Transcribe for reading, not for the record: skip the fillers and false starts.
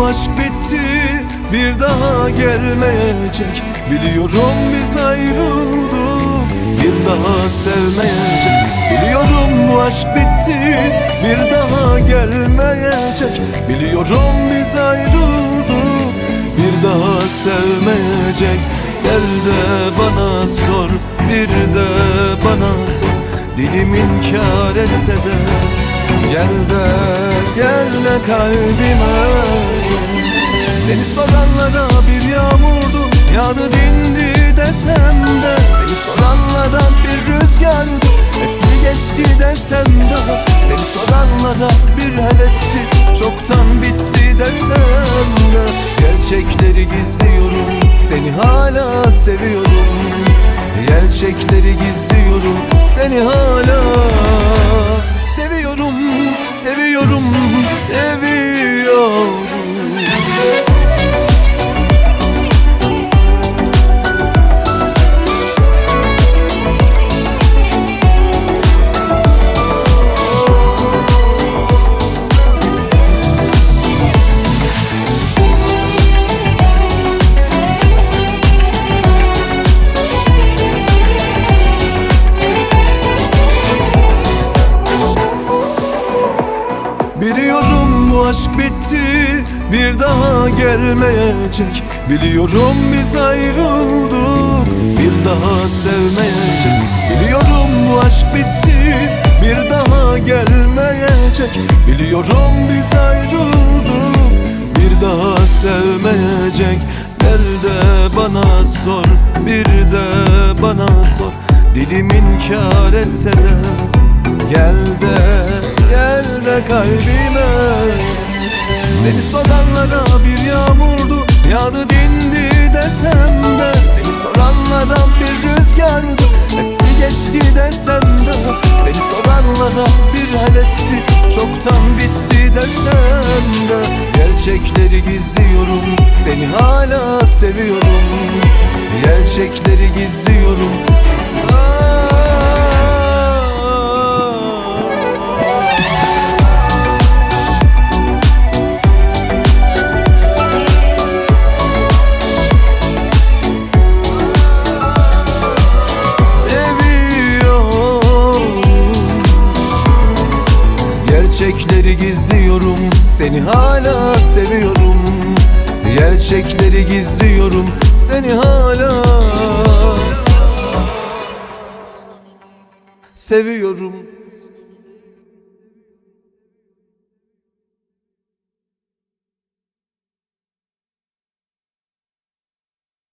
bu aşk bitti, bir daha gelmeyecek. Biliyorum biz ayrıldık, bir daha sevmeyecek. Biliyorum bu aşk bitti, bir daha gelmeyecek. Biliyorum biz ayrıldık, bir daha sevmeyecek. Gel de bana sor, bir de bana sor. Dilim inkar etse de gel de kalbime sor. Seni soranlara bir yağmurdu, yağdı dindi desem de. Seni soranlara bir rüzgardı, esti geçti desem de. Seni soranlara bir hevesti, çoktan bitti desem de. Gerçekleri gizliyorum, seni hala seviyorum. Gerçekleri gizliyorum, seni hala seviyorum, seviyorum, seviyorum. Biliyorum bu aşk bitti, bir daha gelmeyecek. Biliyorum biz ayrıldık, bir daha sevmeyecek. Biliyorum bu aşk bitti, bir daha gelmeyecek. Biliyorum biz ayrıldık, bir daha sevmeyecek. Gel de bana sor, bir de bana sor. Dilim inkar etse de gel de kalbime. Seni soranlara bir yağmurdu, yağdı dindi desem de. Seni soranlara bir rüzgardı, esti geçti desem de. Seni soranlara bir hevesti, çoktan bitti desem de. Gerçekleri gizliyorum, seni hala seviyorum. Gerçekleri gizliyorum. Gerçekleri gizliyorum, seni hala seviyorum. Gerçekleri gizliyorum, seni hala seviyorum.